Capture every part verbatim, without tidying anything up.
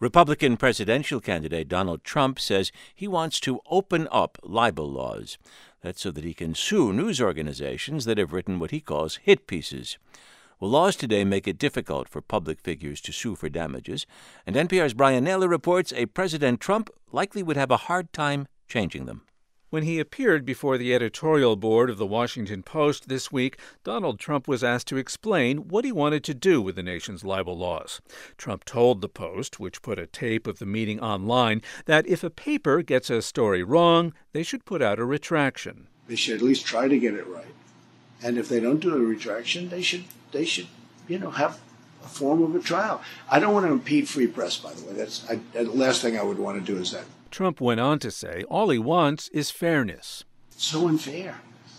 Republican presidential candidate Donald Trump says he wants to open up libel laws. That's so that he can sue news organizations that have written what he calls hit pieces. Well, laws today make it difficult for public figures to sue for damages, and N P R's Brian Naylor reports a President Trump likely would have a hard time changing them. When he appeared before the editorial board of The Washington Post this week, Donald Trump was asked to explain what he wanted to do with the nation's libel laws. Trump told the Post, which put a tape of the meeting online, that if a paper gets a story wrong, they should put out a retraction. They should at least try to get it right. And if they don't do a retraction, they should, they should, you know, have a form of a trial. I don't want to impede free press, by the way. That's I, the last thing I would want to do is that. Trump went on to say all he wants is fairness. It's so unfair.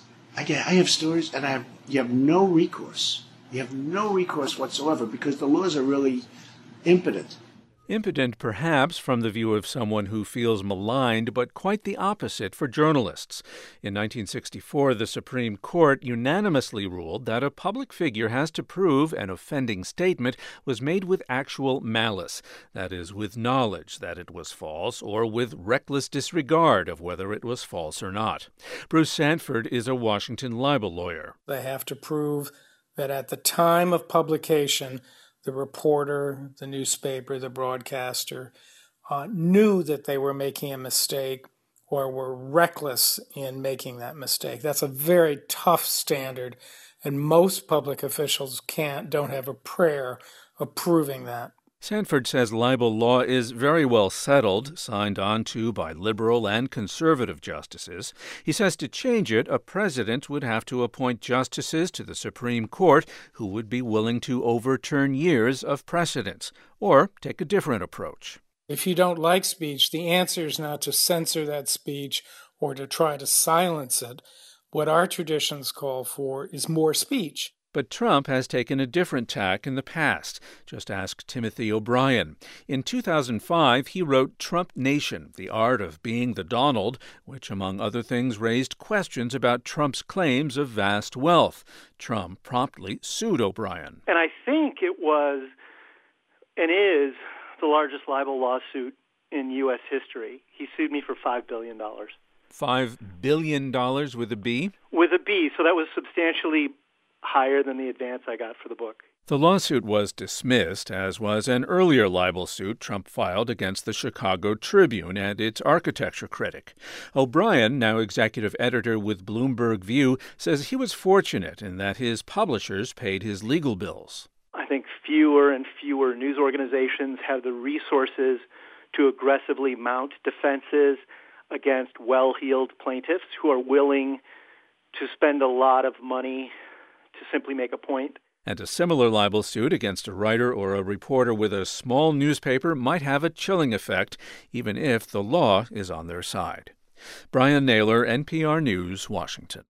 I get, I have stories, and I have, you have no recourse. You have no recourse whatsoever because the laws are really impotent. Impotent, perhaps, from the view of someone who feels maligned, but quite the opposite for journalists. In nineteen sixty-four, the Supreme Court unanimously ruled that a public figure has to prove an offending statement was made with actual malice, that is, with knowledge that it was false or with reckless disregard of whether it was false or not. Bruce Sanford is a Washington libel lawyer. They have to prove that at the time of publication, the reporter, the newspaper, the broadcaster uh, knew that they were making a mistake or were reckless in making that mistake. That's a very tough standard, and most public officials can't, don't have a prayer of proving that. Sanford says libel law is very well settled, signed on to by liberal and conservative justices. He says to change it, a president would have to appoint justices to the Supreme Court who would be willing to overturn years of precedents, or take a different approach. If you don't like speech, the answer is not to censor that speech or to try to silence it. What our traditions call for is more speech. But Trump has taken a different tack in the past. Just ask Timothy O'Brien. In two thousand five, he wrote Trump Nation, The Art of Being the Donald, which, among other things, raised questions about Trump's claims of vast wealth. Trump promptly sued O'Brien. And I think it was and is the largest libel lawsuit in U S history. He sued me for five billion dollars. five billion dollars with a B? With a B, so that was substantially higher than the advance I got for the book. The lawsuit was dismissed, as was an earlier libel suit Trump filed against the Chicago Tribune and its architecture critic. O'Brien, now executive editor with Bloomberg View, says he was fortunate in that his publishers paid his legal bills. I think fewer and fewer news organizations have the resources to aggressively mount defenses against well-heeled plaintiffs who are willing to spend a lot of money to simply make a point. And a similar libel suit against a writer or a reporter with a small newspaper might have a chilling effect, even if the law is on their side. Brian Naylor, N P R News, Washington.